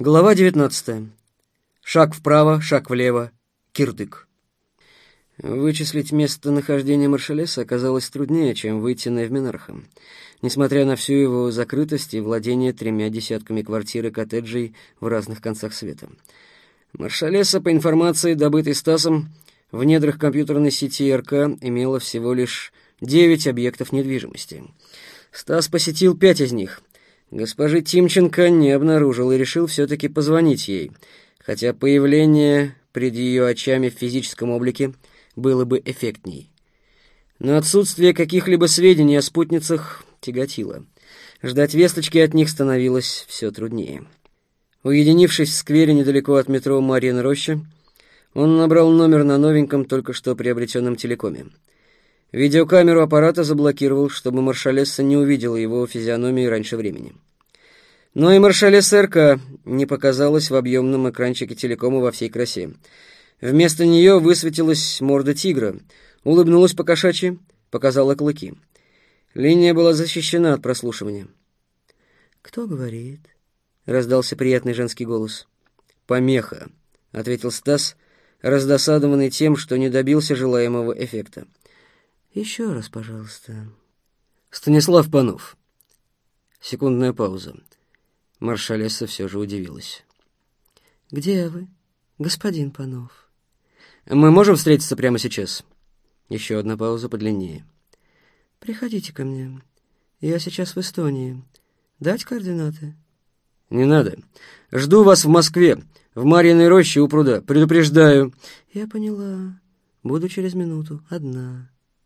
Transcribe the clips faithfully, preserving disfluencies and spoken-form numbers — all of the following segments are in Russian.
Глава девятнадцатая. Шаг вправо, шаг влево. Кирдык. Вычислить местонахождение Маршалеса оказалось труднее, чем выйти на Эвменарха. Несмотря на всю его закрытость и владение тремя десятками квартир и коттеджей в разных концах света. Маршалеса, по информации, добытой Стасом, в недрах компьютерной сети РК имело всего лишь девять объектов недвижимости. Стас посетил пять из них. Госпожи Тимченко не обнаружил и решил все-таки позвонить ей, хотя появление пред ее очами в физическом облике было бы эффектней. Но отсутствие каких-либо сведений о спутницах тяготило. Ждать весточки от них становилось все труднее. Уединившись в сквере недалеко от метро Марьина Роща, он набрал номер на новеньком, только что приобретенном телекоме. Видеокамеру аппарата заблокировал, чтобы маршалесса не увидела его физиономии раньше времени. Но и маршалесса РК не показалась в объемном экранчике телекома во всей красе. Вместо нее высветилась морда тигра, улыбнулась покошачьи, показала клыки. Линия была защищена от прослушивания. «Кто говорит?» — раздался приятный женский голос. «Помеха», — ответил Стас, раздосадованный тем, что не добился желаемого эффекта. «Еще раз, пожалуйста». «Станислав Панов». Секундная пауза. Маршалесса все же удивилась. «Где вы, господин Панов?» «Мы можем встретиться прямо сейчас?» Еще одна пауза подлиннее. «Приходите ко мне. Я сейчас в Эстонии. Дать координаты?» «Не надо. Жду вас в Москве, в Марьиной Роще у пруда. Предупреждаю». «Я поняла. Буду через минуту. Одна».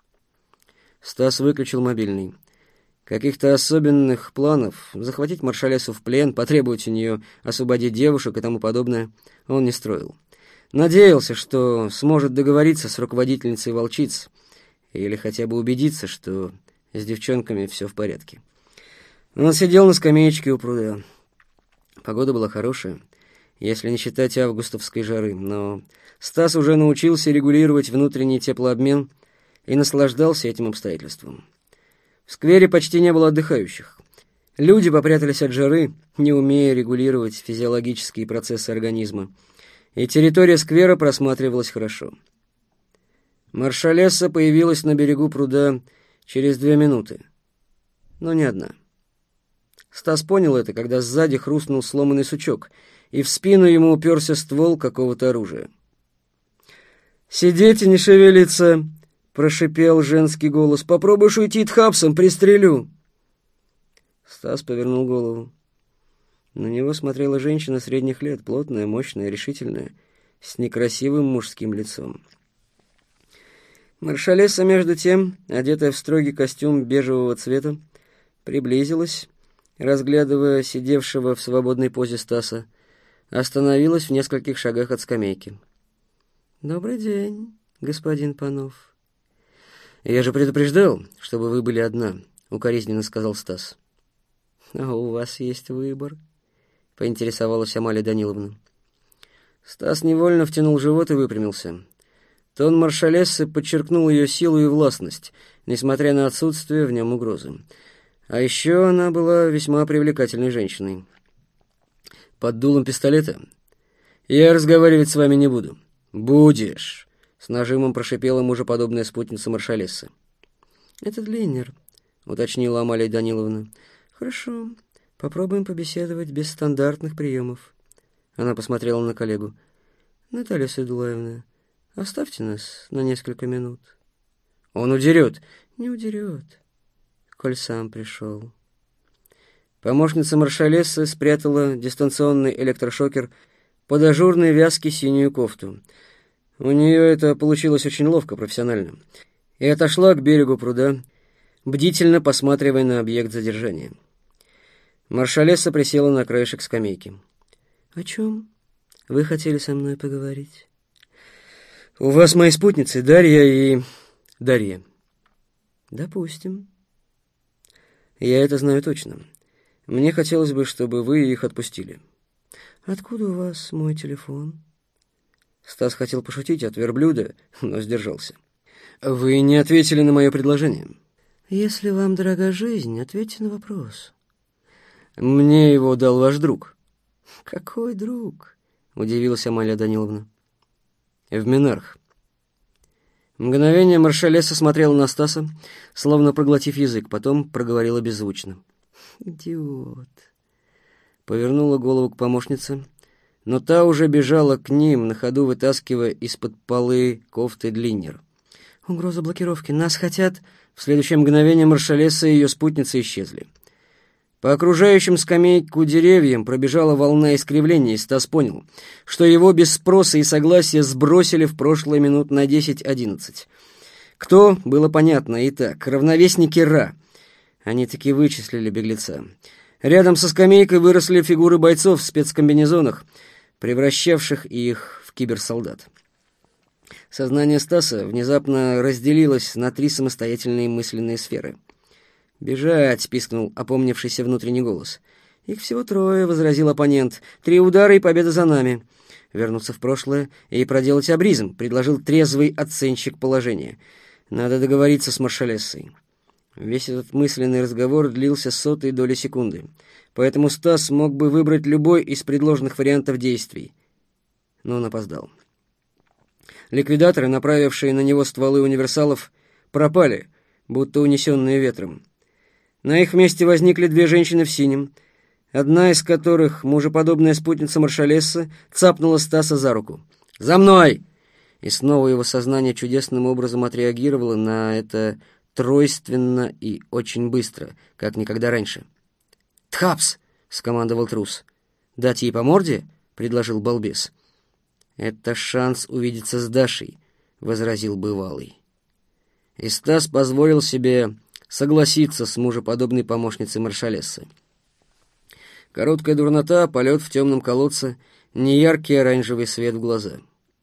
Стас выключил мобильный. Каких-то особенных планов захватить маршалессу в плен, потребовать у нее освободить девушек и тому подобное он не строил. Надеялся, что сможет договориться с руководительницей волчиц или хотя бы убедиться, что с девчонками все в порядке. Он сидел на скамеечке у пруда. Погода была хорошая, если не считать августовской жары, но Стас уже научился регулировать внутренний теплообмен и наслаждался этим обстоятельством. В сквере почти не было отдыхающих. Люди попрятались от жары, не умея регулировать физиологические процессы организма, и территория сквера просматривалась хорошо. Маршалесса появилась на берегу пруда через две минуты, но не одна. Стас понял это, когда сзади хрустнул сломанный сучок, и в спину ему уперся ствол какого-то оружия. «Сидеть и не шевелиться!» — прошипел женский голос. «Попробуешь уйти тхапсом, пристрелю!» Стас повернул голову. На него смотрела женщина средних лет, плотная, мощная, решительная, с некрасивым мужским лицом. Маршалесса, между тем, одетая в строгий костюм бежевого цвета, приблизилась, разглядывая сидевшего в свободной позе Стаса, остановилась в нескольких шагах от скамейки. «Добрый день, господин Панов». «Я же предупреждал, чтобы вы были одна», — укоризненно сказал Стас. «А у вас есть выбор», — поинтересовалась Амалия Даниловна. Стас невольно втянул живот и выпрямился. Тон маршалессы подчеркнул ее силу и властность, несмотря на отсутствие в нем угрозы. А еще она была весьма привлекательной женщиной. «Под дулом пистолета? Я разговаривать с вами не буду». «Будешь», — с нажимом прошипела мужеподобная спутница маршалессы. «Это Длиннер», — уточнила Амалия Даниловна. «Хорошо, попробуем побеседовать без стандартных приемов». Она посмотрела на коллегу. «Наталья Сайдулаевна, оставьте нас на несколько минут». «Он удерет». «Не удерет, коль сам пришел». Помощница маршалессы спрятала дистанционный электрошокер под ажурной вязки синюю кофту. У нее это получилось очень ловко, профессионально. И отошла к берегу пруда, бдительно посматривая на объект задержания. Маршалесса присела на краешек скамейки. «О чем вы хотели со мной поговорить?» «У вас мои спутницы, Дарья и... Дарья». «Допустим». «Я это знаю точно. Мне хотелось бы, чтобы вы их отпустили». «Откуда у вас мой телефон?» Стас хотел пошутить от верблюда, но сдержался. «Вы не ответили на мое предложение». «Если вам дорога жизнь, ответьте на вопрос». «Мне его дал ваш друг». «Какой друг?» — удивилась Амалия Даниловна. «В Минарх». Мгновение маршалесса смотрела на Стаса, словно проглотив язык, потом проговорила беззвучно. «Идиот!» Повернула голову к помощнице, но та уже бежала к ним, на ходу вытаскивая из-под полы кофты длиннер. «Угроза блокировки! Нас хотят...» В следующее мгновение маршалесса и ее спутницы исчезли. По окружающим скамейку деревьям пробежала волна искривлений, и Стас понял, что его без спроса и согласия сбросили в прошлые минут на десять-одиннадцать. Кто, было понятно, и так, ровновесники Ра. Они таки вычислили беглеца. Рядом со скамейкой выросли фигуры бойцов в спецкомбинезонах, превращавших их в киберсолдат. Сознание Стаса внезапно разделилось на три самостоятельные мысленные сферы. «Бежать!» — пискнул опомнившийся внутренний голос. «Их всего трое», — возразил оппонент. «Три удара, и победа за нами». «Вернуться в прошлое и проделать абризм», — предложил трезвый оценщик положения. «Надо договориться с маршалессой». Весь этот мысленный разговор длился сотые доли секунды, поэтому Стас мог бы выбрать любой из предложенных вариантов действий. Но он опоздал. Ликвидаторы, направившие на него стволы универсалов, пропали, будто унесенные ветром. На их месте возникли две женщины в синем, одна из которых, мужеподобная спутница маршалесса, цапнула Стаса за руку. «За мной!» И снова его сознание чудесным образом отреагировало на это тройственно и очень быстро, как никогда раньше. «Тхапс!» — скомандовал трус. «Дать ей по морде?» — предложил балбес. «Это шанс увидеться с Дашей», — возразил бывалый. И Стас позволил себе согласиться с мужеподобной помощницей маршалессы. Короткая дурнота, полет в темном колодце, неяркий оранжевый свет в глаза.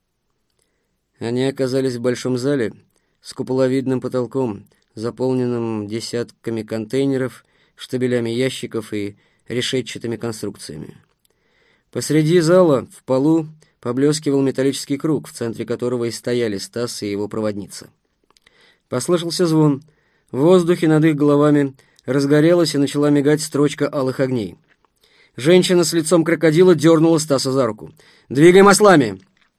Они оказались в большом зале с куполовидным потолком, заполненным десятками контейнеров, штабелями ящиков и решетчатыми конструкциями. Посреди зала, в полу, поблескивал металлический круг, в центре которого и стояли Стас и его проводница. Послышался звон. В воздухе над их головами разгорелась и начала мигать строчка алых огней. Женщина с лицом крокодила дернула Стаса за руку. «Двигай маслами!»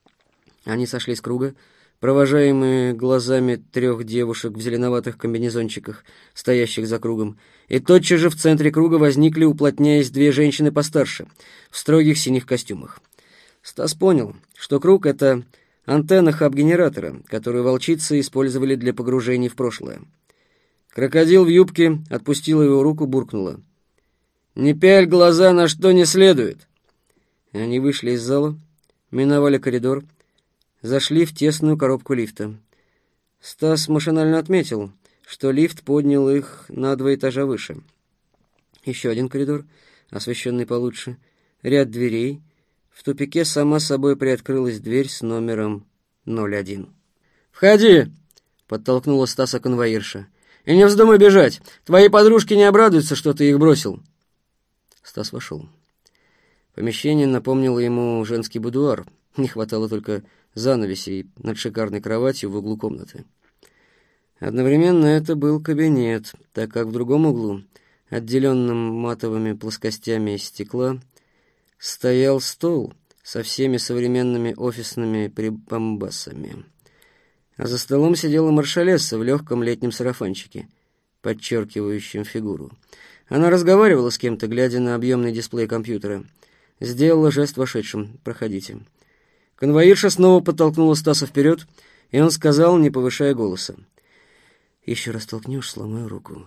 Они сошли с круга, провожаемые глазами трех девушек в зеленоватых комбинезончиках, стоящих за кругом, и тотчас же в центре круга возникли, уплотняясь, две женщины постарше, в строгих синих костюмах. Стас понял, что круг — это антенна хаб-генератора, которую волчицы использовали для погружений в прошлое. Крокодил в юбке отпустила его руку, буркнула: «Не пяль глаза на что не следует!» Они вышли из зала, миновали коридор, зашли в тесную коробку лифта. Стас машинально отметил, что лифт поднял их на два этажа выше. Еще один коридор, освещенный получше, ряд дверей. В тупике сама собой приоткрылась дверь с номером ноль один. «Входи!» — подтолкнула Стаса конвоирша. «И не вздумай бежать! Твои подружки не обрадуются, что ты их бросил!» Стас вошел. Помещение напомнило ему женский будуар. Не хватало только занавесей над шикарной кроватью в углу комнаты. Одновременно это был кабинет, так как в другом углу, отделенном матовыми плоскостями из стекла, стоял стол со всеми современными офисными прибамбасами. А за столом сидела маршалесса в легком летнем сарафанчике, подчеркивающем фигуру. Она разговаривала с кем-то, глядя на объемный дисплей компьютера. Сделала жест вошедшим: «Проходите». Конвоирша снова подтолкнула Стаса вперед, и он сказал, не повышая голоса: «Еще раз толкнешь, сломаю руку».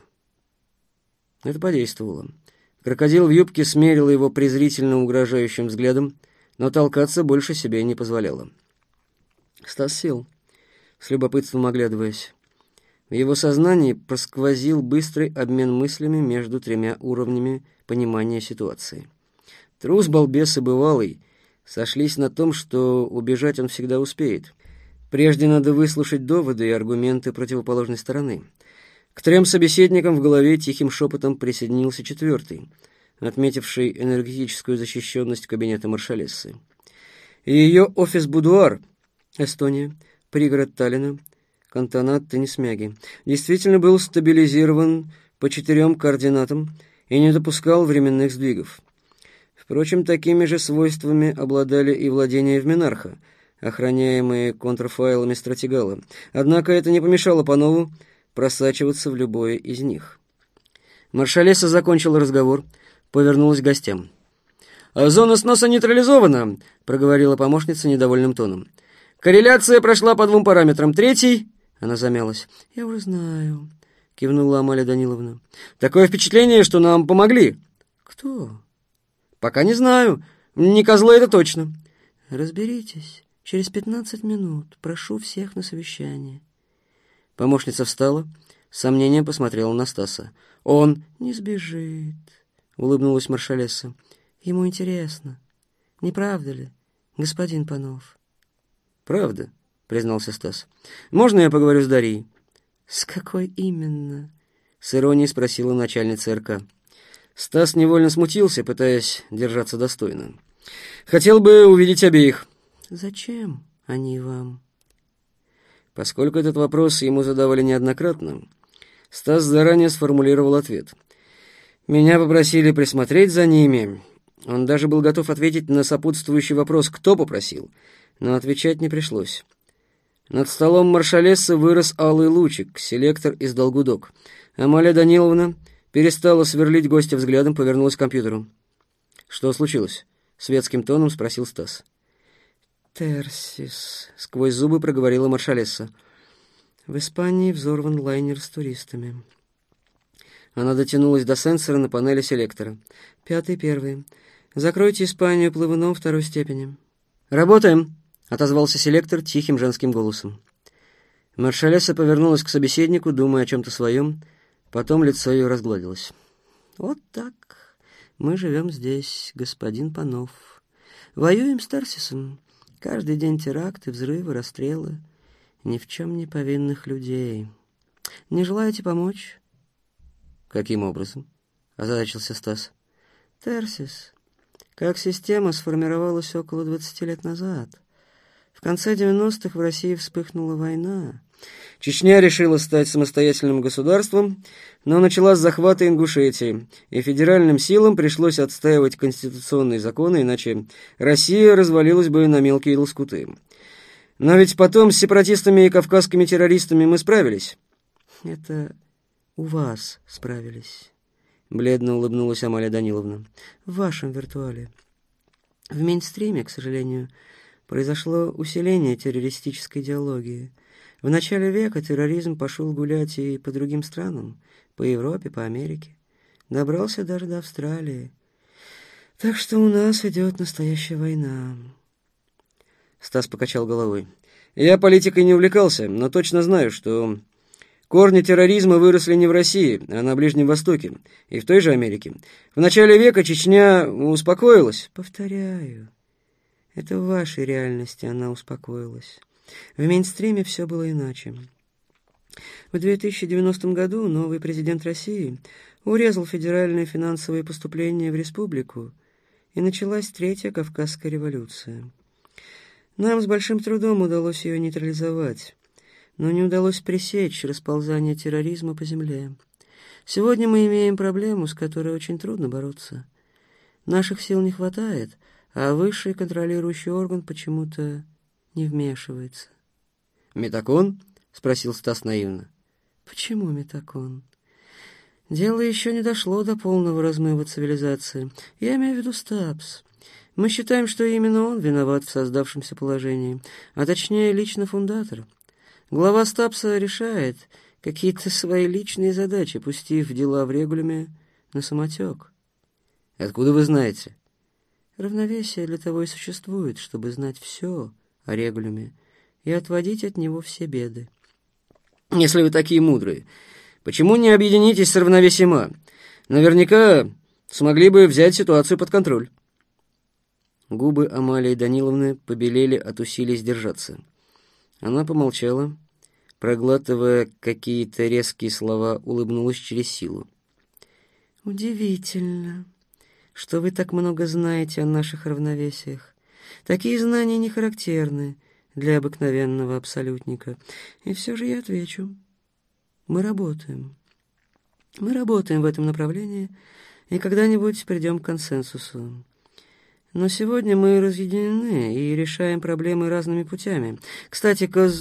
Это подействовало. Крокодил в юбке смерил его презрительно угрожающим взглядом, но толкаться больше себе не позволяла. Стас сел, с любопытством оглядываясь. В его сознании просквозил быстрый обмен мыслями между тремя уровнями понимания ситуации. Трус, балбес и бывалый сошлись на том, что убежать он всегда успеет. Прежде надо выслушать доводы и аргументы противоположной стороны. К трем собеседникам в голове тихим шепотом присоединился четвертый, отметивший энергетическую защищенность кабинета маршалессы. И ее офис-будуар, Эстония, пригород Таллина, кантонат Тенисмяги, действительно был стабилизирован по четырем координатам и не допускал временных сдвигов. Впрочем, такими же свойствами обладали и владения Эвменарха, охраняемые контрфайлами стратегала. Однако это не помешало Панову просачиваться в любое из них. Маршалесса закончила разговор, повернулась к гостям. «Зона сноса нейтрализована», — проговорила помощница недовольным тоном. «Корреляция прошла по двум параметрам. Третий...» — она замялась. «Я уже знаю», — кивнула Амалия Даниловна. «Такое впечатление, что нам помогли». «Кто?» «Пока не знаю. Не козлы, это точно». «Разберитесь. Через пятнадцать минут. Прошу всех на совещание». Помощница встала, с сомнением посмотрела на Стаса. «Он...» «Не сбежит», — улыбнулась маршалесса. «Ему интересно. Не правда ли, господин Панов?» «Правда», — признался Стас. «Можно я поговорю с Дарьей?» «С какой именно?» — с иронией спросила начальница эр ка. Стас невольно смутился, пытаясь держаться достойно. «Хотел бы увидеть обеих». «Зачем они вам?» Поскольку этот вопрос ему задавали неоднократно, Стас заранее сформулировал ответ. «Меня попросили присмотреть за ними». Он даже был готов ответить на сопутствующий вопрос «кто попросил?», но отвечать не пришлось. Над столом маршалессы вырос алый лучик, селектор издал гудок. Амалия Даниловна перестала сверлить гостя взглядом, повернулась к компьютеру. «Что случилось?» — светским тоном спросил Стас. «Терсис», — сквозь зубы проговорила маршалесса. «В Испании взорван лайнер с туристами». Она дотянулась до сенсора на панели селектора. «Пятый, первый. Закройте Испанию плывуном второй степени». «Работаем», — отозвался селектор тихим женским голосом. Маршалесса повернулась к собеседнику, думая о чем-то своем. Потом лицо ее разгладилось. «Вот так мы живем здесь, господин Панов. Воюем с Терсисом. Каждый день теракты, взрывы, расстрелы. Ни в чем не повинных людей. Не желаете помочь?» «Каким образом?» — озадачился Стас. «Терсис, как система, сформировалась около двадцати лет назад. В конце девяностых в России вспыхнула война. Чечня решила стать самостоятельным государством, но начала с захвата Ингушетии, и федеральным силам пришлось отстаивать конституционные законы, иначе Россия развалилась бы на мелкие лоскуты. Но ведь потом с сепаратистами и кавказскими террористами мы справились». «Это у вас справились», — бледно улыбнулась Амалия Даниловна. «В вашем виртуале. В мейнстриме, к сожалению, произошло усиление террористической идеологии. В начале века терроризм пошел гулять и по другим странам, по Европе, по Америке. Добрался даже до Австралии. Так что у нас идет настоящая война». Стас покачал головой. «Я политикой не увлекался, но точно знаю, что корни терроризма выросли не в России, а на Ближнем Востоке и в той же Америке. В начале века Чечня успокоилась». «Повторяю, это в вашей реальности она успокоилась. В мейнстриме все было иначе. В две тысячи девяностом году новый президент России урезал федеральные финансовые поступления в республику, и началась Третья Кавказская революция. Нам с большим трудом удалось ее нейтрализовать, но не удалось пресечь расползание терроризма по земле. Сегодня мы имеем проблему, с которой очень трудно бороться. Наших сил не хватает, а высший контролирующий орган почему-то не вмешивается». «Метакон?» — спросил Стас наивно. «Почему метакон? Дело еще не дошло до полного размыва цивилизации. Я имею в виду Стапс. Мы считаем, что именно он виноват в создавшемся положении, а точнее лично фундатор. Глава Стапса решает какие-то свои личные задачи, пустив дела в регулюме на самотек». «Откуда вы знаете?» «Равновесие для того и существует, чтобы знать все о регулюме и отводить от него все беды». «Если вы такие мудрые, почему не объединитесь с равновесием А? Наверняка смогли бы взять ситуацию под контроль». Губы Амалии Даниловны побелели от усилий сдержаться. Она помолчала, проглатывая какие-то резкие слова, улыбнулась через силу. «Удивительно, что вы так много знаете о наших равновесиях. Такие знания не характерны для обыкновенного абсолютника. И все же я отвечу. Мы работаем. Мы работаем в этом направлении, и когда-нибудь придем к консенсусу. Но сегодня мы разъединены и решаем проблемы разными путями. Кстати, коз...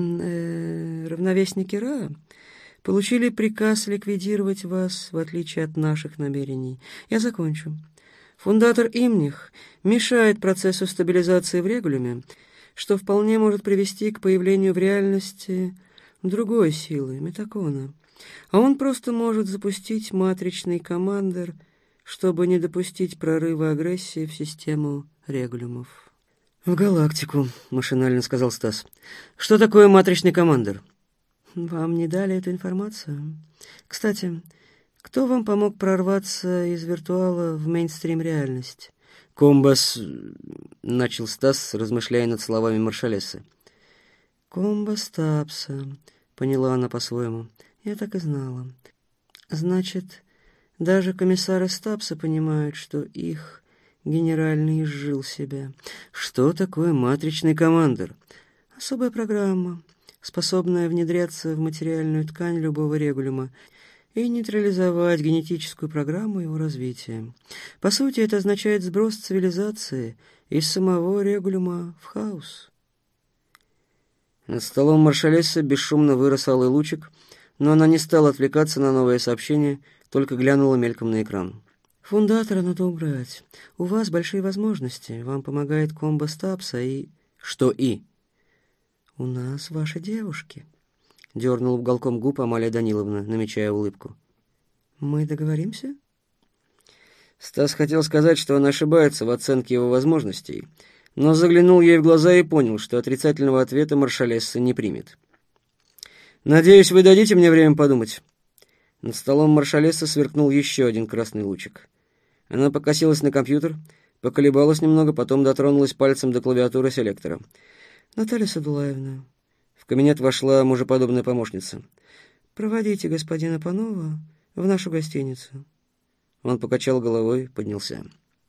э, равновесники Ра получили приказ ликвидировать вас, в отличие от наших намерений. Я закончу. Фундатор Имних мешает процессу стабилизации в регулюме, что вполне может привести к появлению в реальности другой силы, Метакона. А он просто может запустить матричный командер, чтобы не допустить прорыва агрессии в систему регулюмов. «В галактику», — машинально сказал Стас. «Что такое матричный командер?» «Вам не дали эту информацию? Кстати, кто вам помог прорваться из виртуала в мейнстрим-реальность?» «Комбас», — начал Стас, размышляя над словами маршалессы. «Комбас Тапса», — поняла она по-своему. «Я так и знала. Значит, даже комиссары Стапса понимают, что их генеральный изжил себя. Что такое матричный командер?» «Особая программа, способная внедряться в материальную ткань любого регулюма и нейтрализовать генетическую программу его развития. По сути, это означает сброс цивилизации из самого регулюма в хаос». Над столом маршалессы бесшумно вырос алый лучик, но она не стала отвлекаться на новое сообщение, только глянула мельком на экран. «Фундатора надо убрать. У вас большие возможности. Вам помогает комбо Стапса и...» «Что и?» «У нас ваши девушки», — дернула уголком губ Амалия Даниловна, намечая улыбку. «Мы договоримся?» Стас хотел сказать, что она ошибается в оценке его возможностей, но заглянул ей в глаза и понял, что отрицательного ответа маршалесса не примет. «Надеюсь, вы дадите мне время подумать». Над столом маршалесса сверкнул еще один красный лучик. Она покосилась на компьютер, поколебалась немного, потом дотронулась пальцем до клавиатуры селектора. «Наталья Садулаевна». В кабинет вошла мужеподобная помощница. «Проводите господина Панова в нашу гостиницу». Он покачал головой, поднялся.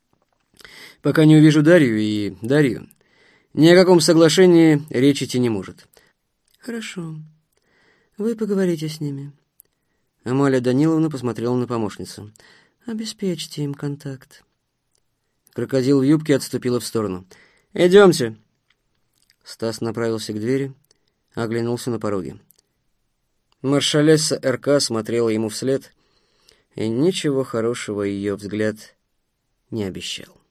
«Пока не увижу Дарью и Дарью, ни о каком соглашении речи идти не может». «Хорошо. Вы поговорите с ними». Амалия Даниловна посмотрела на помощницу. «Обеспечьте им контакт». Крокодил в юбке отступила в сторону. «Идемте». Стас направился к двери, оглянулся на пороге. Маршалесса РК смотрела ему вслед, и ничего хорошего ее взгляд не обещал.